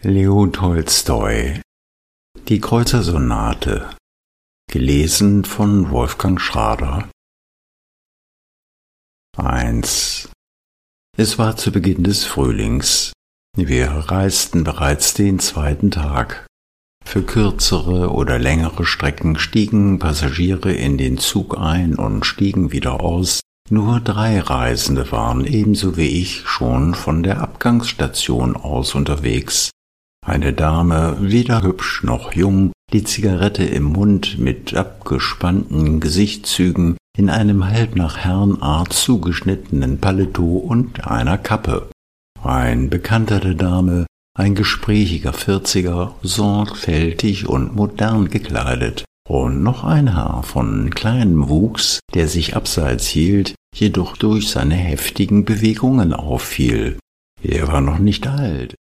Leo Tolstoi. Die Kreutzer-Sonate. Gelesen von Wolfgang Schrader. 1. Es war zu Beginn des Frühlings. Wir reisten bereits den zweiten Tag. Für kürzere oder längere Strecken stiegen Passagiere in den Zug ein und stiegen wieder aus. Nur 3 Reisende waren ebenso wie ich schon von der Abgangsstation aus unterwegs. Eine Dame, weder hübsch noch jung, die Zigarette im Mund mit abgespannten Gesichtszügen, in einem halb nach Herrenart zugeschnittenen Paletot und einer Kappe. Ein Bekannter der Dame, ein gesprächiger 40er, sorgfältig und modern gekleidet, und noch ein Herr von kleinem Wuchs, der sich abseits hielt, jedoch durch seine heftigen Bewegungen auffiel. Er war noch nicht alt,